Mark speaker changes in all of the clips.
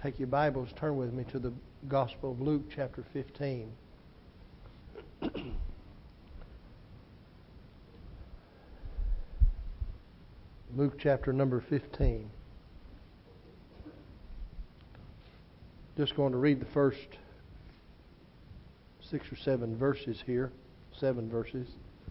Speaker 1: take your Bibles, turn with me to the Gospel of Luke chapter 15. Luke chapter number 15. Just going to read the first 6 or 7 verses here. 7 verses.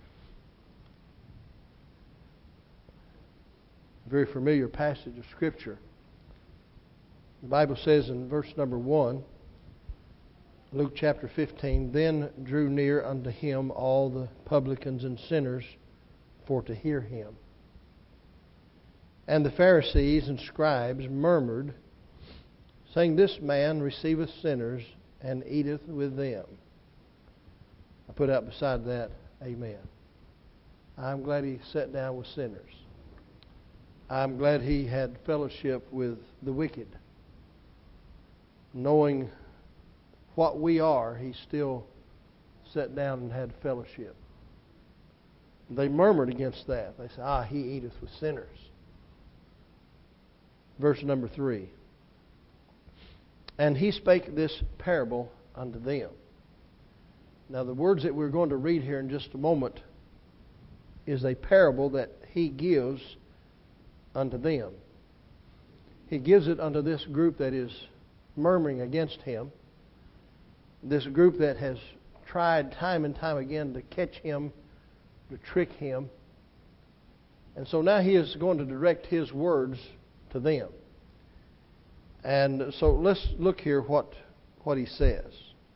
Speaker 1: A very familiar passage of Scripture. The Bible says in verse number 1, Luke chapter 15, "Then drew near unto him all the publicans and sinners for to hear him. And the Pharisees and scribes murmured, saying, This man receiveth sinners and eateth with them." I put out beside that, amen. I'm glad he sat down with sinners. I'm glad he had fellowship with the wicked. Knowing what we are, he still sat down and had fellowship. They murmured against that. They said, he eateth with sinners. Verse number 3. "And he spake this parable unto them." Now the words that we're going to read here in just a moment is a parable that he gives unto them. He gives it unto this group that is murmuring against him. This group that has tried time and time again to catch him, to trick him. And so now he is going to direct his words to them. And so let's look here what he says.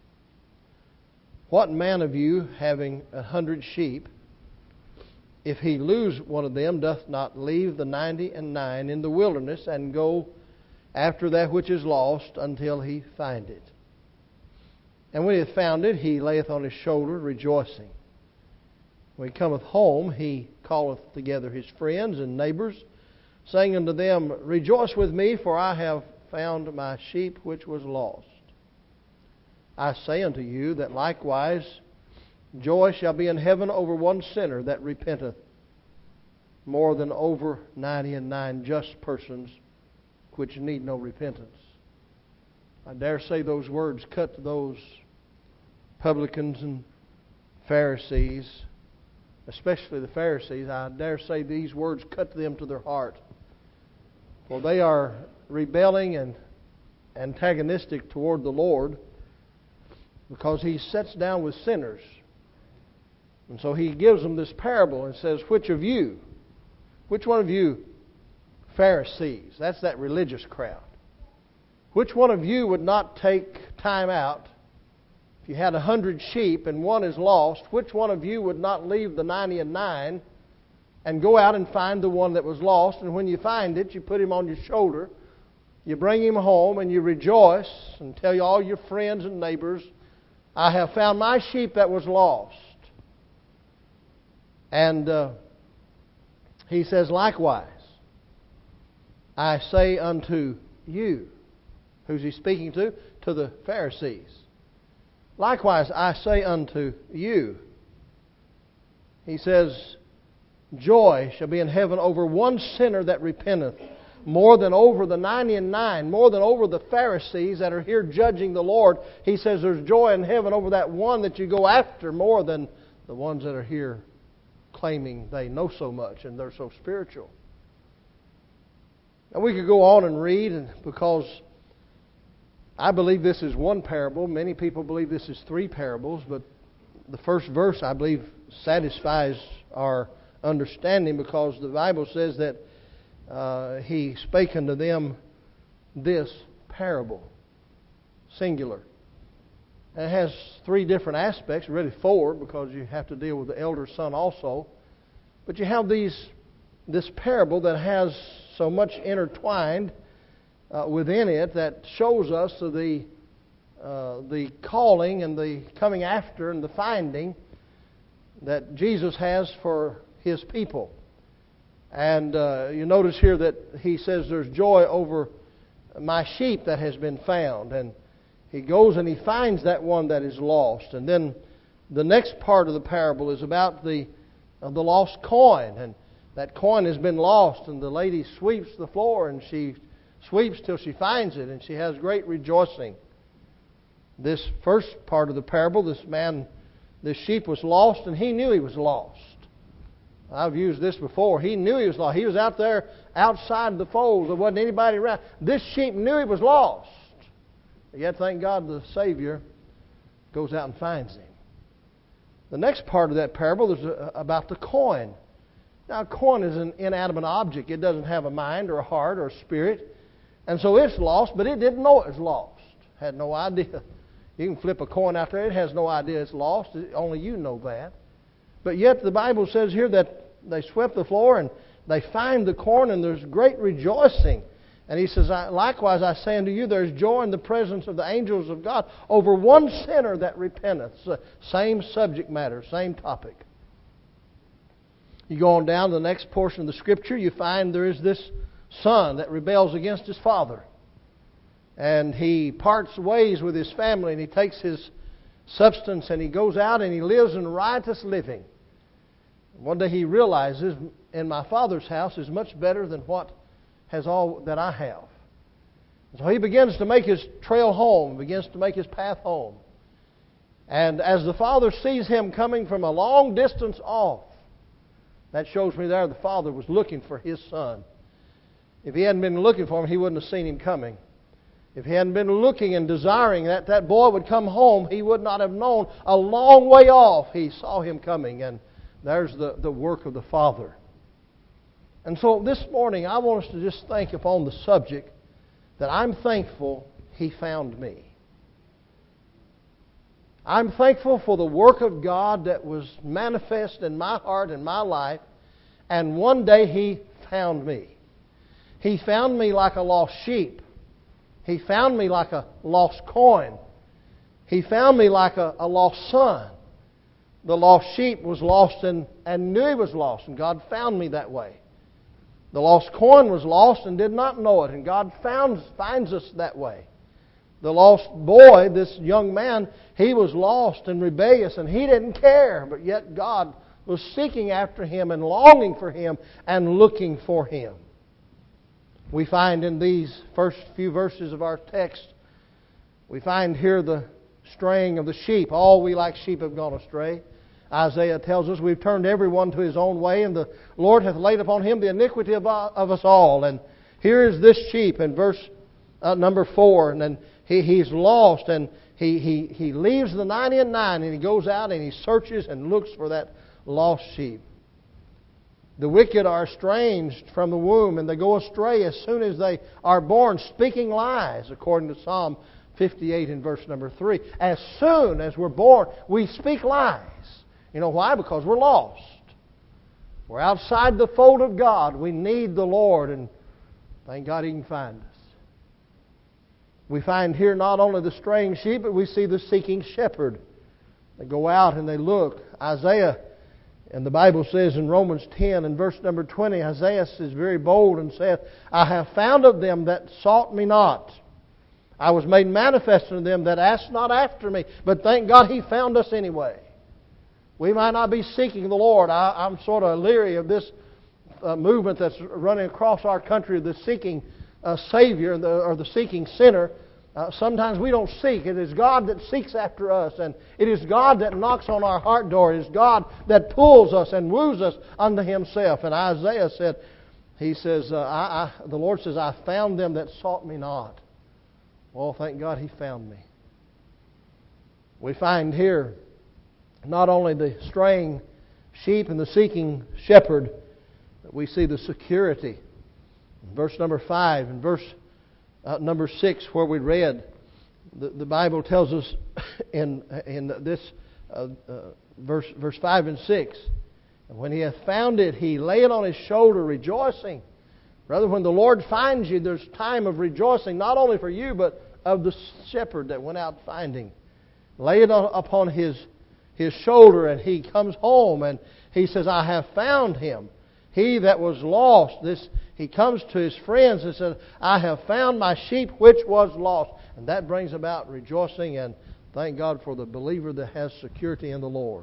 Speaker 1: "What man of you, having 100 sheep, if he lose one of them, doth not leave the 99 in the wilderness, and go after that which is lost until he find it? And when he hath found it, he layeth on his shoulder, rejoicing. When he cometh home, he calleth together his friends and neighbors, saying unto them, Rejoice with me, for I have found my sheep which was lost. I say unto you that likewise joy shall be in heaven over one sinner that repenteth, more than over 99 just persons which need no repentance." I dare say those words cut to those publicans and Pharisees, especially the Pharisees. I dare say these words cut them to their heart. For they are rebelling and antagonistic toward the Lord because He sits down with sinners. And so He gives them this parable and says, which one of you Pharisees, that's that religious crowd, which one of you would not take time out, if you had 100 sheep and one is lost, which one of you would not leave the 99 and go out and find the one that was lost? And when you find it, you put him on your shoulder, you bring him home, and you rejoice and tell all your friends and neighbors, I have found my sheep that was lost. And he says, likewise, I say unto you. Who's he speaking to? To the Pharisees. Likewise, I say unto you. He says, joy shall be in heaven over one sinner that repenteth, more than over the 99, more than over the Pharisees that are here judging the Lord. He says there's joy in heaven over that one that you go after, more than the ones that are here claiming they know so much and they're so spiritual. Now we could go on and read, because I believe this is one parable. Many people believe this is 3 parables, but the first verse, I believe, satisfies our understanding, because the Bible says that He spake unto them this parable, singular. And it has 3 different aspects, really 4, because you have to deal with the elder son also. But you have this parable that has so much intertwined within it that shows us the calling and the coming after and the finding that Jesus has for His people. And you notice here that He says there's joy over my sheep that has been found. And He goes and He finds that one that is lost. And then the next part of the parable is about the lost coin. And that coin has been lost, and the lady sweeps the floor and she sweeps till she finds it, and she has great rejoicing. This first part of the parable, this sheep was lost, and he knew he was lost. I've used this before. He knew he was lost. He was out there outside the fold. There wasn't anybody around. This sheep knew he was lost. Yet, thank God, the Savior goes out and finds him. The next part of that parable is about the coin. Now, a coin is an inanimate object. It doesn't have a mind or a heart or a spirit. And so it's lost, but it didn't know it was lost. Had no idea. You can flip a coin out there. It has no idea it's lost. Only you know that. But yet the Bible says here that they swept the floor and they find the coin, and there's great rejoicing. And he says, likewise I say unto you, there's joy in the presence of the angels of God over one sinner that repenteth. Same subject matter, same topic. You go on down to the next portion of the Scripture, you find there is this son that rebels against his father. And he parts ways with his family, and he takes his substance and he goes out and he lives in riotous living. One day he realizes, in my father's house is much better than what has all that I have. So he begins to make his trail home, begins to make his path home. And as the father sees him coming from a long distance off, that shows me there the father was looking for his son. If he hadn't been looking for him, he wouldn't have seen him coming. If he hadn't been looking and desiring that boy would come home, he would not have known. A long way off, he saw him coming. And there's the work of the Father. And so this morning, I want us to just think upon the subject that I'm thankful He found me. I'm thankful for the work of God that was manifest in my heart and my life. And one day He found me. He found me like a lost sheep. He found me like a lost coin. He found me like a lost son. The lost sheep was lost and knew he was lost, and God found me that way. The lost coin was lost and did not know it, and God finds us that way. The lost boy, this young man, he was lost and rebellious, and he didn't care, but yet God was seeking after him and longing for him and looking for him. We find in these first few verses of our text, we find here the straying of the sheep. All we like sheep have gone astray. Isaiah tells us we've turned everyone to his own way, and the Lord hath laid upon him the iniquity of us all. And here is this sheep in verse number 4, and then he's lost, and he leaves the 99, and he goes out and he searches and looks for that lost sheep. The wicked are estranged from the womb, and they go astray as soon as they are born, speaking lies, according to Psalm 58 in verse number 3. As soon as we're born, we speak lies. You know why? Because we're lost. We're outside the fold of God. We need the Lord, and thank God He can find us. We find here not only the straying sheep, but we see the seeking shepherd. They go out and they look. Isaiah, and the Bible says in Romans 10 and verse number 20, Isaiah is very bold and saith, I have found of them that sought me not. I was made manifest unto them that asked not after me. But thank God He found us anyway. We might not be seeking the Lord. I'm sort of leery of this movement that's running across our country, the seeking Savior or the seeking sinner. Sometimes we don't seek. It is God that seeks after us, and it is God that knocks on our heart door. It is God that pulls us and woos us unto Himself. And Isaiah said, he says, the Lord says, I found them that sought me not. Well, thank God He found me. We find here not only the straying sheep and the seeking shepherd, but we see the security. In verse number 5 and verse number 6, where we read, the Bible tells us in this verse 5 and 6, and when he hath found it, he lay it on his shoulder, rejoicing. Brother, when the Lord finds you, there's time of rejoicing, not only for you, but of the shepherd that went out finding. Lay it upon his shoulder, and he comes home, and he says, I have found him. He that was lost, he comes to his friends and says, I have found my sheep which was lost. And that brings about rejoicing, and thank God for the believer that has security in the Lord.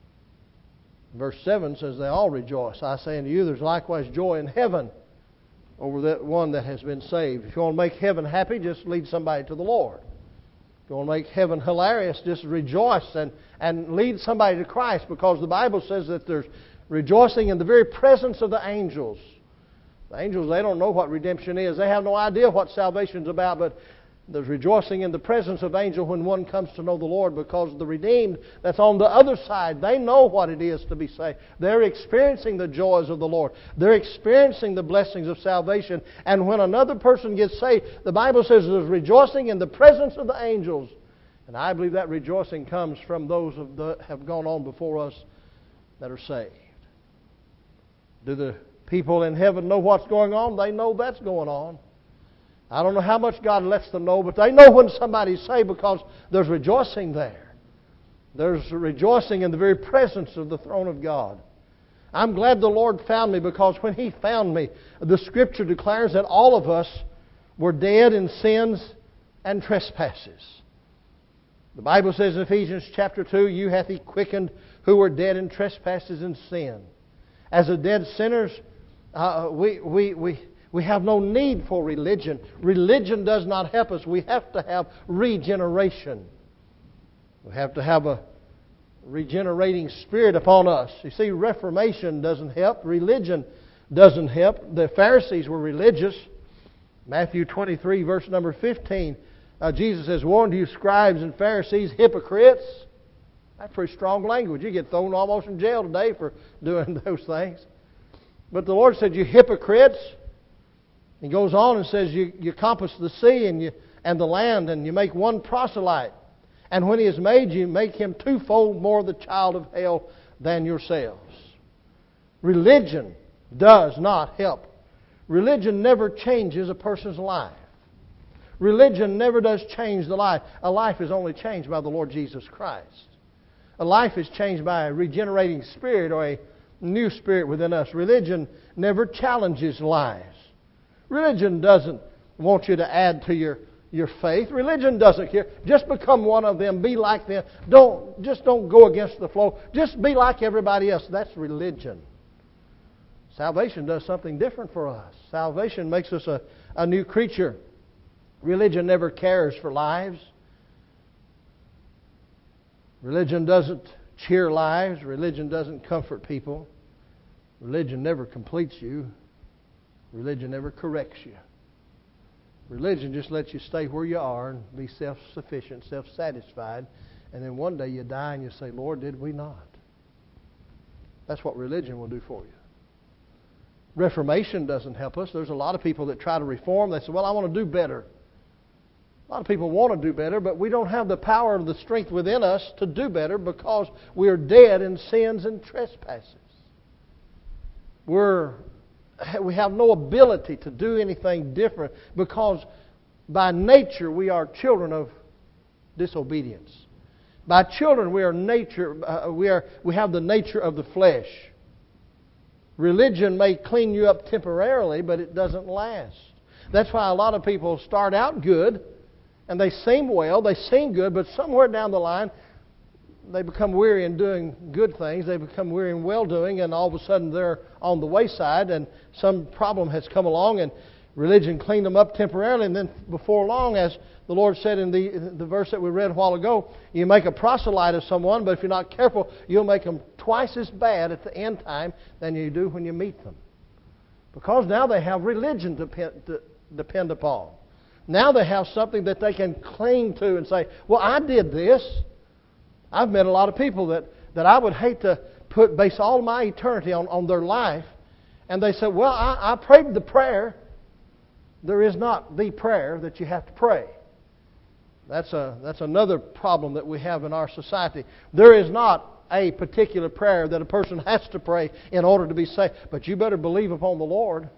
Speaker 1: Verse 7 says, they all rejoice. I say unto you, there's likewise joy in heaven over that one that has been saved. If you want to make heaven happy, just lead somebody to the Lord. If you want to make heaven hilarious, just rejoice and lead somebody to Christ, because the Bible says that there's rejoicing in the very presence of the angels. The angels, they don't know what redemption is. They have no idea what salvation's about, but there's rejoicing in the presence of angels when one comes to know the Lord, because the redeemed that's on the other side, they know what it is to be saved. They're experiencing the joys of the Lord. They're experiencing the blessings of salvation. And when another person gets saved, the Bible says there's rejoicing in the presence of the angels. And I believe that rejoicing comes from those that have gone on before us that are saved. Do the people in heaven know what's going on? They know that's going on. I don't know how much God lets them know, but they know when somebody's saved, because there's rejoicing there. There's rejoicing in the very presence of the throne of God. I'm glad the Lord found me, because when He found me, the Scripture declares that all of us were dead in sins and trespasses. The Bible says in Ephesians chapter 2, "You hath He quickened who were dead in trespasses and sin." As a dead sinners, we have no need for religion. Religion does not help us. We have to have regeneration. We have to have a regenerating spirit upon us. You see, Reformation doesn't help. Religion doesn't help. The Pharisees were religious. Matthew 23, verse number 15. Jesus says, "Woe unto you, scribes and Pharisees, hypocrites." That's pretty strong language. You get thrown almost in jail today for doing those things. But the Lord said, "You hypocrites." He goes on and says, you compass the sea and the land, and you make one proselyte. And when He has made you, make him twofold more the child of hell than yourselves. Religion does not help. Religion never changes a person's life. Religion never does change the life. A life is only changed by the Lord Jesus Christ. A life is changed by a regenerating spirit or a new spirit within us. Religion never challenges lives. Religion doesn't want you to add to your faith. Religion doesn't care. Just become one of them. Be like them. Don't go against the flow. Just be like everybody else. That's religion. Salvation does something different for us. Salvation makes us a new creature. Religion never cares for lives. Religion doesn't cheer lives. Religion doesn't comfort people. Religion never completes you. Religion never corrects you. Religion just lets you stay where you are and be self-sufficient, self-satisfied. And then one day you die and you say, "Lord, did we not?" That's what religion will do for you. Reformation doesn't help us. There's a lot of people that try to reform. They say, "Well, I want to do better." A lot of people want to do better, but we don't have the power or the strength within us to do better, because we are dead in sins and trespasses. We have no ability to do anything different, because by nature we are children of disobedience. By children we have the nature of the flesh. Religion may clean you up temporarily, but it doesn't last. That's why a lot of people start out good, and they seem well, they seem good, but somewhere down the line they become weary in doing good things. They become weary in well-doing, and all of a sudden they're on the wayside, and some problem has come along, and religion cleaned them up temporarily. And then before long, as the Lord said in the verse that we read a while ago, you make a proselyte of someone, but if you're not careful, you'll make them twice as bad at the end time than you do when you meet them. Because now they have religion to depend upon. Now they have something that they can cling to and say, "Well, I did this." I've met a lot of people that I would hate to base all my eternity on their life. And they say, "Well, I prayed the prayer." There is not the prayer that you have to pray. That's another problem that we have in our society. There is not a particular prayer that a person has to pray in order to be saved. But you better believe upon the Lord.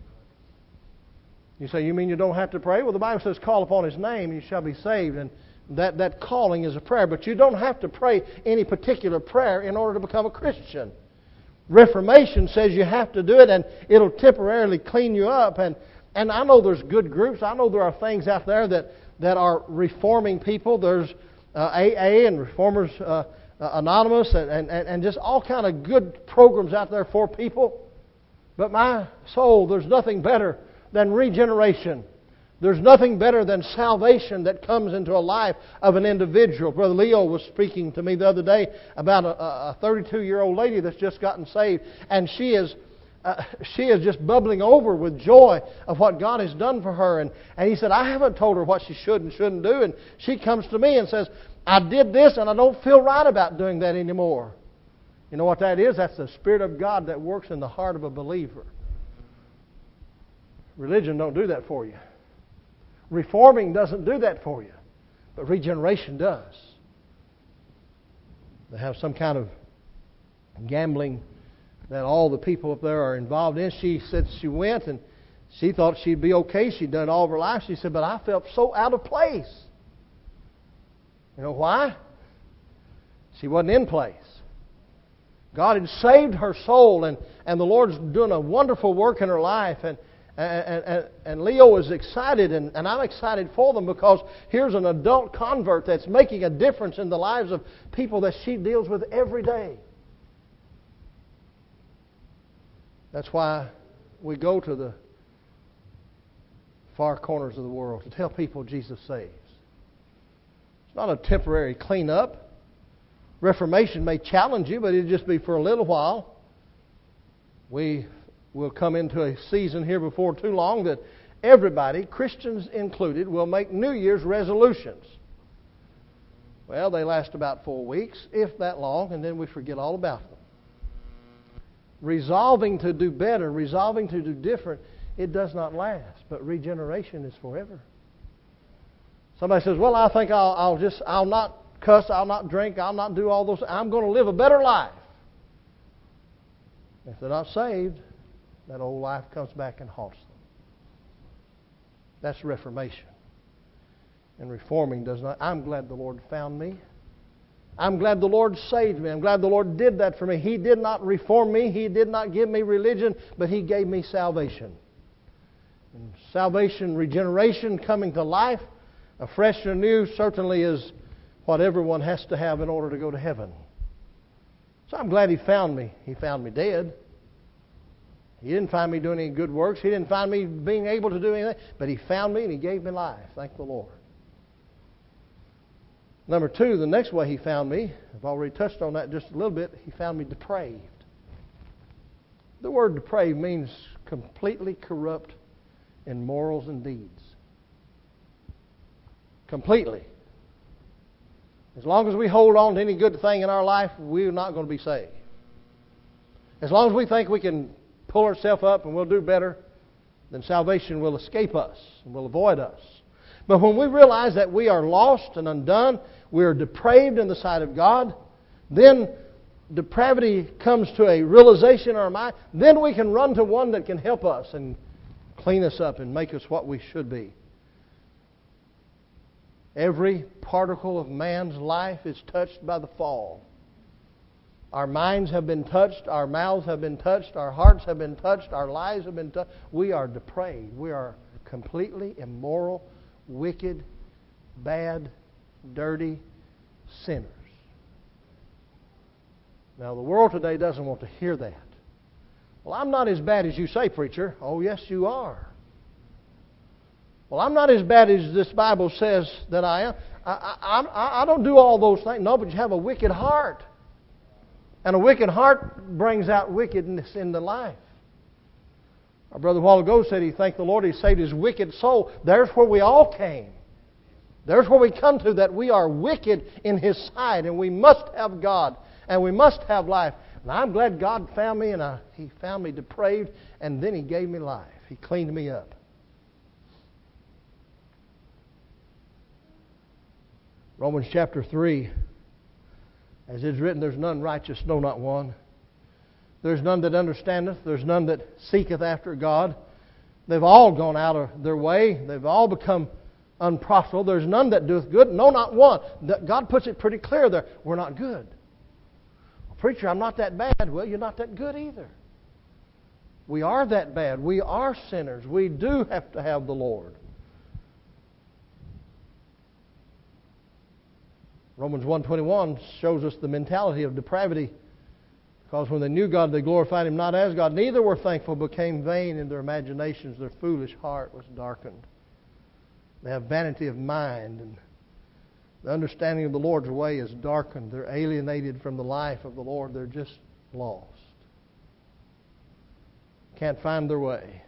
Speaker 1: You say, "You mean you don't have to pray?" Well, the Bible says, "Call upon His name and you shall be saved." And that calling is a prayer. But you don't have to pray any particular prayer in order to become a Christian. Reformation says you have to do it, and it'll temporarily clean you up. And I know there's good groups. I know there are things out there that are reforming people. There's AA and Reformers Anonymous and just all kind of good programs out there for people. But my soul, there's nothing better than regeneration. There's nothing better than salvation that comes into a life of an individual. Brother Leo was speaking to me the other day about a 32-year-old lady that's just gotten saved, and she is just bubbling over with joy of what God has done for her. And he said, I haven't told her what she should and shouldn't do. And she comes to me and says, I did this and I don't feel right about doing that anymore. You know what that is? That's the Spirit of God that works in the heart of a believer. Religion don't do that for you. Reforming doesn't do that for you. But regeneration does. They have some kind of gambling that all the people up there are involved in. She said she went and she thought she'd be okay. She'd done it all of her life. She said, but I felt so out of place. You know why? She wasn't in place. God had saved her soul, and the Lord's doing a wonderful work in her life. And Leo is excited, and I'm excited for them, because here's an adult convert that's making a difference in the lives of people that she deals with every day. That's why we go to the far corners of the world to tell people Jesus saves. It's not a temporary cleanup. Reformation may challenge you, but it'll just be for a little while. We will come into a season here before too long that everybody, Christians included, will make New Year's resolutions. Well, they last about 4 weeks, if that long, and then we forget all about them. Resolving to do better, resolving to do different, it does not last. But regeneration is forever. Somebody says, well, I think I'll not cuss, I'll not drink, I'll not do all those. I'm going to live a better life. If they're not saved, that old life comes back and haunts them. That's reformation. And reforming does not. I'm glad the Lord found me. I'm glad the Lord saved me. I'm glad the Lord did that for me. He did not reform me. He did not give me religion, but He gave me salvation. And salvation, regeneration, coming to life, afresh and anew, certainly is what everyone has to have in order to go to heaven. So I'm glad He found me. He found me dead. He didn't find me doing any good works. He didn't find me being able to do anything. But He found me and He gave me life. Thank the Lord. Number two, the next way He found me, I've already touched on that just a little bit, He found me depraved. The word depraved means completely corrupt in morals and deeds. Completely. As long as we hold on to any good thing in our life, we're not going to be saved. As long as we think we can pull ourselves up and we'll do better, then salvation will escape us and will avoid us. But when we realize that we are lost and undone, we are depraved in the sight of God, then depravity comes to a realization in our mind, then we can run to one that can help us and clean us up and make us what we should be. Every particle of man's life is touched by the fall. Our minds have been touched, our mouths have been touched, our hearts have been touched, our lives have been touched. We are depraved. We are completely immoral, wicked, bad, dirty sinners. Now, the world today doesn't want to hear that. Well, I'm not as bad as you say, preacher. Oh, yes, you are. Well, I'm not as bad as this Bible says that I am. I don't do all those things. No, but you have a wicked heart. And a wicked heart brings out wickedness in the life. Our brother a while ago said he thanked the Lord He saved his wicked soul. There's where we all came. There's where we come to, that we are wicked in His sight, and we must have God, and we must have life. And I'm glad God found me, and He found me depraved, and then He gave me life. He cleaned me up. Romans chapter 3, as it is written, there's none righteous, no, not one. There's none that understandeth, there's none that seeketh after God. They've all gone out of their way. They've all become unprofitable. There's none that doeth good, no, not one. God puts it pretty clear there. We're not good. Well, preacher, I'm not that bad. Well, you're not that good either. We are that bad. We are sinners. We do have to have the Lord. Romans 1:21 shows us the mentality of depravity. Because when they knew God, they glorified Him not as God. Neither were thankful, became vain in their imaginations. Their foolish heart was darkened. They have vanity of mind, and the understanding of the Lord's way is darkened. They're alienated from the life of the Lord. They're just lost. Can't find their way.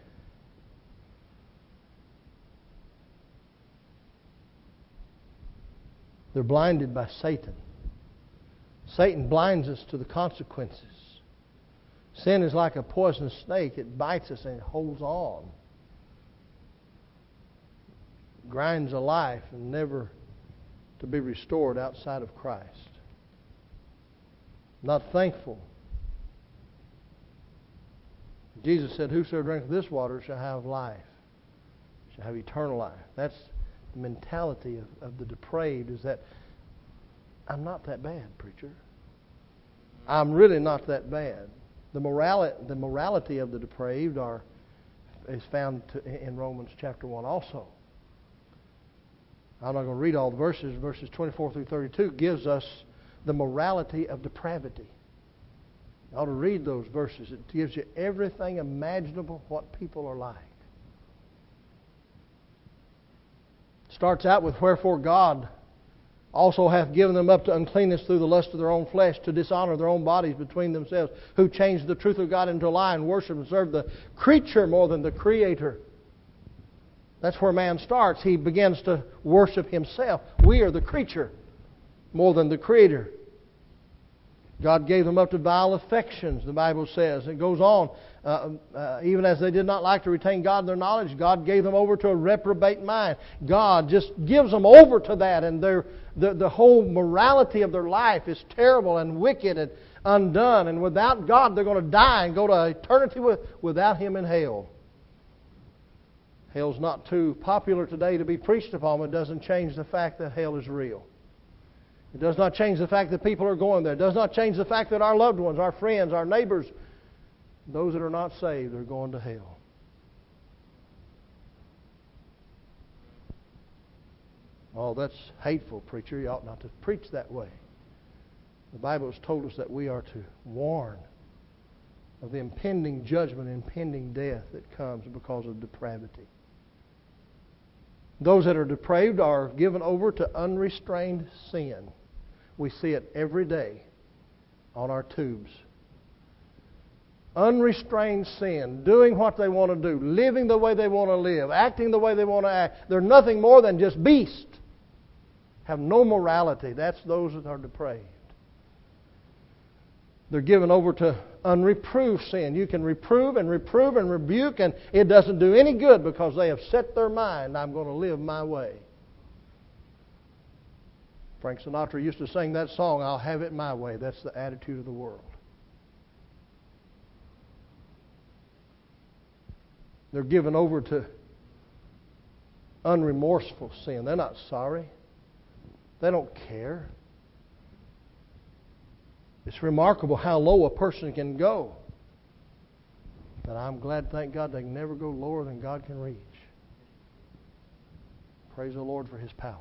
Speaker 1: They're blinded by Satan. Satan blinds us to the consequences. Sin is like a poisonous snake. It bites us and it holds on. Grinds a life and never to be restored outside of Christ. Not thankful. Jesus said, whosoever drinketh this water shall have life, shall have eternal life. That's the mentality of the depraved, is that I'm not that bad, preacher. I'm really not that bad. The morality of the depraved is found in Romans chapter 1 also. I'm not going to read all the verses. Verses 24 through 32 gives us the morality of depravity. You ought to read those verses. It gives you everything imaginable what people are like. It starts out with, wherefore God also hath given them up to uncleanness through the lust of their own flesh, to dishonor their own bodies between themselves, who changed the truth of God into a lie, and worship and serve the creature more than the Creator. That's where man starts. He begins to worship himself. We are the creature more than the Creator. God gave them up to vile affections, the Bible says. It goes on. Even as they did not like to retain God in their knowledge, God gave them over to a reprobate mind. God just gives them over to that, and the whole morality of their life is terrible and wicked and undone. And without God, they're going to die and go to eternity without Him in hell. Hell's not too popular today to be preached upon, but it doesn't change the fact that hell is real. It does not change the fact that people are going there. It does not change the fact that our loved ones, our friends, our neighbors, those that are not saved, are going to hell. Oh, that's hateful, preacher. You ought not to preach that way. The Bible has told us that we are to warn of the impending judgment, impending death that comes because of depravity. Those that are depraved are given over to unrestrained sin. We see it every day on our tubes. Unrestrained sin, doing what they want to do, living the way they want to live, acting the way they want to act. They're nothing more than just beasts. Have no morality. That's those that are depraved. They're given over to unreproved sin. You can reprove and rebuke, and it doesn't do any good because they have set their mind, I'm going to live my way. Frank Sinatra used to sing that song, I'll have it my way. That's the attitude of the world. They're given over to unremorseful sin. They're not sorry. They don't care. It's remarkable how low a person can go. But I'm glad, thank God, they can never go lower than God can reach. Praise the Lord for His power.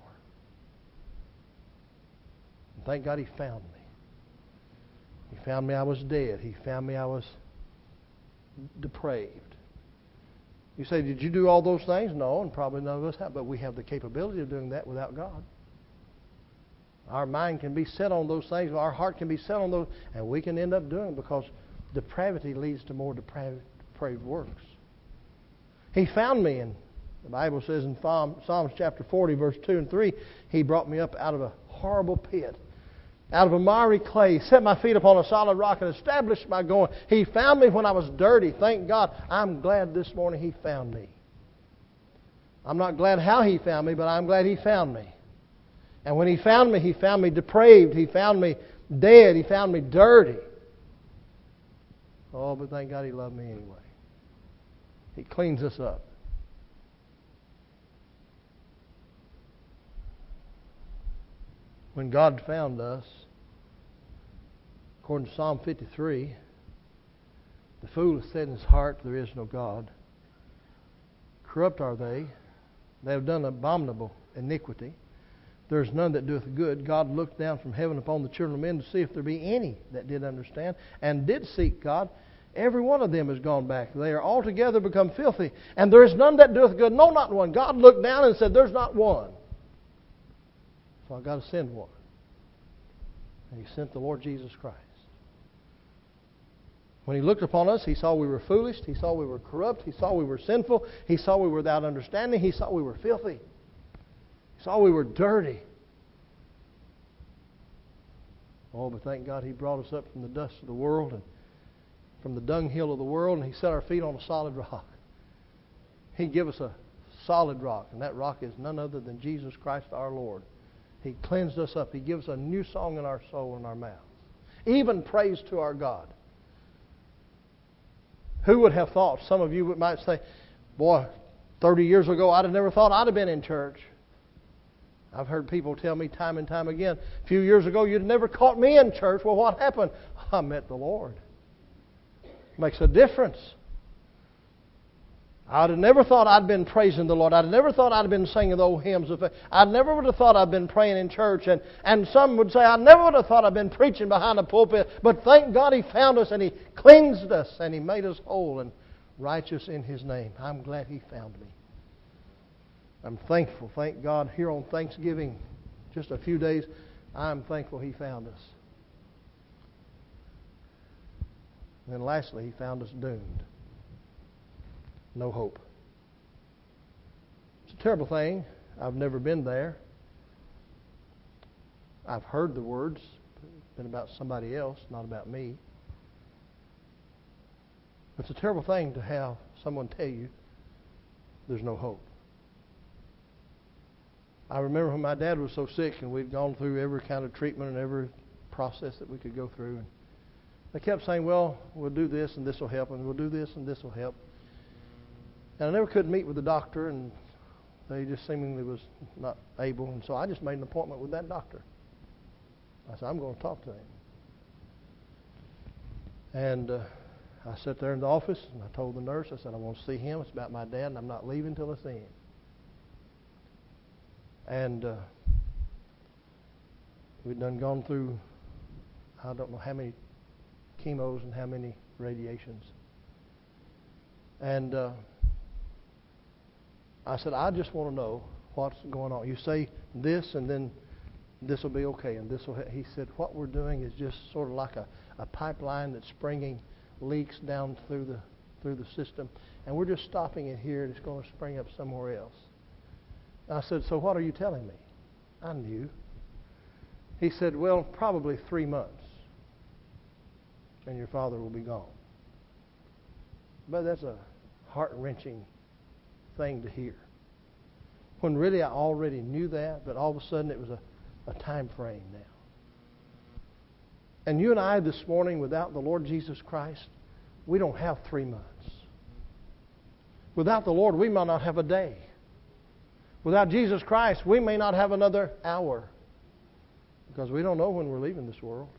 Speaker 1: And thank God He found me. He found me I was dead. He found me I was depraved. You say, did you do all those things? No, and probably none of us have. But we have the capability of doing that without God. Our mind can be set on those things. Our heart can be set on those. And we can end up doing it because depravity leads to more depraved works. He found me, and the Bible says in Psalms chapter 40, verse 2 and 3, He brought me up out of a horrible pit, out of a miry clay, set my feet upon a solid rock, and established my going. He found me when I was dirty. Thank God. I'm glad this morning He found me. I'm not glad how He found me, but I'm glad He found me. And when He found me depraved. He found me dead. He found me dirty. Oh, but thank God He loved me anyway. He cleans us up. When God found us, according to Psalm 53, the fool has said in his heart, there is no God. Corrupt are they. They have done abominable iniquity. There is none that doeth good. God looked down from heaven upon the children of men to see if there be any that did understand and did seek God. Every one of them is gone back. They are altogether become filthy. And there is none that doeth good, no, not one. God looked down and said, there's not one. So I've got to send one. And He sent the Lord Jesus Christ. When He looked upon us, He saw we were foolish. He saw we were corrupt. He saw we were sinful. He saw we were without understanding. He saw we were filthy. He saw we were dirty. Oh, but thank God He brought us up from the dust of the world and from the dunghill of the world, and He set our feet on a solid rock. He gave us a solid rock, and that rock is none other than Jesus Christ our Lord. He cleansed us up. He gives us a new song in our soul and our mouths. Even praise to our God. Who would have thought? Some of you might say, boy, 30 years ago I'd have never thought I'd have been in church. I've heard people tell me time and time again, a few years ago you'd never caught me in church. Well, what happened? I met the Lord. Makes a difference. I'd have never thought I'd been praising the Lord. I'd have never thought I'd have been singing the old hymns of faith. I never would have thought I'd been praying in church. And some would say, I never would have thought I'd been preaching behind a pulpit. But thank God He found us and He cleansed us and He made us whole and righteous in His name. I'm glad He found me. I'm thankful. Thank God here on Thanksgiving, just a few days, I'm thankful He found us. And then lastly, He found us doomed. No hope. It's a terrible thing. I've never been there. I've heard the words. It's been about somebody else, not about me. It's a terrible thing to have someone tell you there's no hope. I remember when my dad was so sick and we'd gone through every kind of treatment and every process that we could go through. And they kept saying, well, we'll do this and this will help, and we'll do this and this will help. And I never could meet with the doctor, and they just seemingly was not able. And so I just made an appointment with that doctor. I said, I'm going to talk to him. And I sat there in the office, and I told the nurse, I said, I want to see him. It's about my dad, and I'm not leaving until I see him. And we'd done gone through, I don't know how many chemos and how many radiations. And I said, I just want to know what's going on. You say this, and then this will be okay, and this will. He said, what we're doing is just sort of like a pipeline that's springing leaks down through the system, and we're just stopping it here, and it's going to spring up somewhere else. I said, so what are you telling me? I knew. He said, well, probably 3 months, and your father will be gone. But that's a heart-wrenching thing to hear. When really I already knew that, but all of a sudden it was a time frame now. And you and I this morning, without the Lord Jesus Christ, we don't have 3 months. Without the Lord, we might not have a day. Without Jesus Christ, we may not have another hour. Because we don't know when we're leaving this world.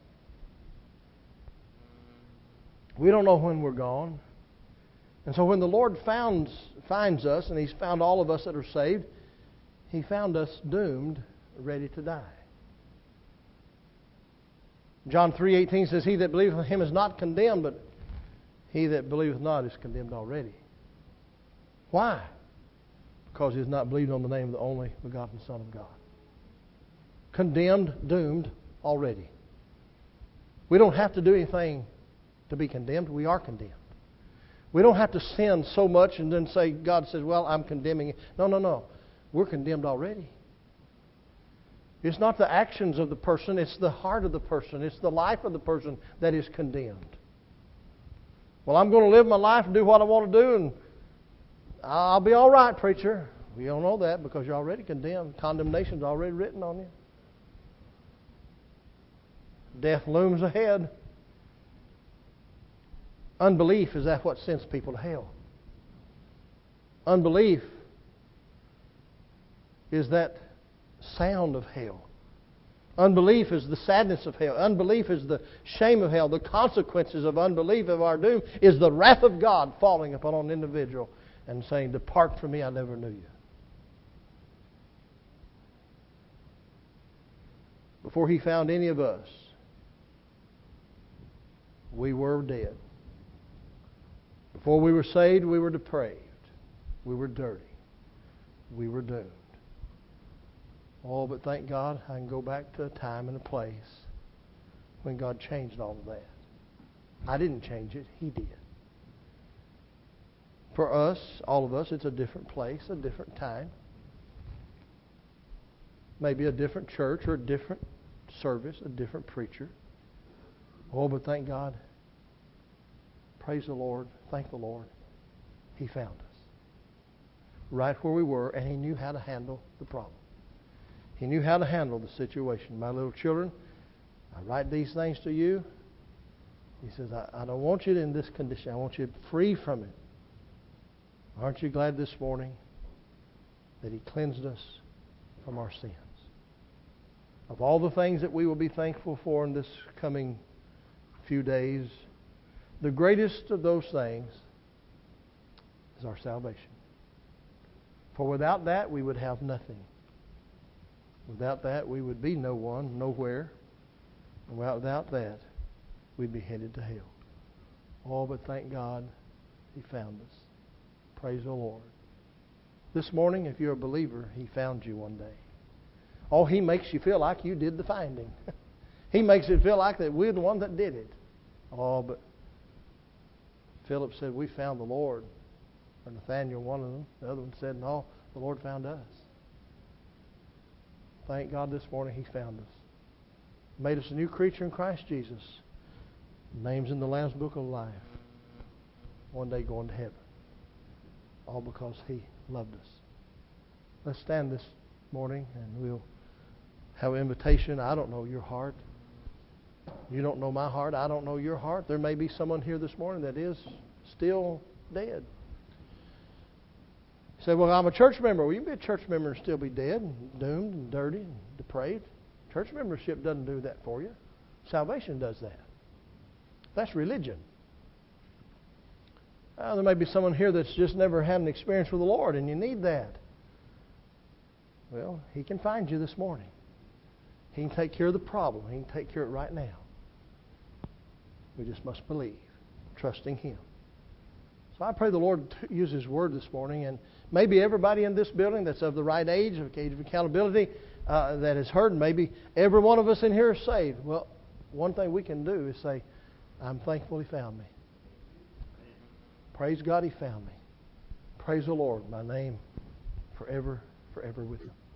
Speaker 1: We don't know when we're gone. And so when the Lord finds us, and He's found all of us that are saved, He found us doomed, ready to die. John 3:18 says, he that believeth in Him is not condemned, but he that believeth not is condemned already. Why? Because he has not believed on the name of the only begotten Son of God. Condemned, doomed already. We don't have to do anything to be condemned. We are condemned. We don't have to sin so much and then say, God says, well, I'm condemning you. No. We're condemned already. It's not the actions of the person, it's the heart of the person, it's the life of the person that is condemned. Well, I'm going to live my life and do what I want to do, and I'll be all right, preacher. We don't know that because you're already condemned. Condemnation's already written on you. Death looms ahead. Unbelief is that what sends people to hell. Unbelief is that sound of hell. Unbelief is the sadness of hell. Unbelief is the shame of hell. The consequences of unbelief, of our doom, is the wrath of God falling upon an individual and saying, depart from me, I never knew you. before He found any of us, we were dead. Before we were saved, we were depraved. We were dirty. We were doomed. Oh, but thank God I can go back to a time and a place when God changed all of that. I didn't change it. He did. For us, all of us, it's a different place, a different time. Maybe a different church or a different service, a different preacher. Oh, but thank God. Praise the Lord. Thank the Lord. He found us. Right where we were, and He knew how to handle the problem. He knew how to handle the situation. My little children, I write these things to you. He says, I don't want you in this condition. I want you free from it. Aren't you glad this morning that He cleansed us from our sins? Of all the things that we will be thankful for in this coming few days, the greatest of those things is our salvation. For without that, we would have nothing. Without that, we would be no one, nowhere. And without that, we'd be headed to hell. Oh, but thank God He found us. Praise the Lord. This morning, if you're a believer, He found you one day. Oh, He makes you feel like you did the finding. He makes it feel like that we're the one that did it. Oh, but Philip said, we found the Lord. Or Nathaniel, one of them. The other one said, no, the Lord found us. Thank God this morning He found us. Made us a new creature in Christ Jesus. Names in the Lamb's Book of Life. One day going to heaven. All because He loved us. Let's stand this morning and we'll have an invitation. I don't know your heart. You don't know my heart. I don't know your heart. There may be someone here this morning that is still dead. You say, well, I'm a church member. Well, you can be a church member and still be dead and doomed and dirty and depraved. Church membership doesn't do that for you. Salvation does that. That's religion. There may be someone here that's just never had an experience with the Lord and you need that. Well, He can find you this morning. He can take care of the problem. He can take care of it right now. We just must believe, trusting Him. So I pray the Lord use His Word this morning, and maybe everybody in this building that's of the right age of accountability that has heard, and maybe every one of us in here is saved. Well, one thing we can do is say, I'm thankful He found me. Praise God He found me. Praise the Lord. My name forever with Him.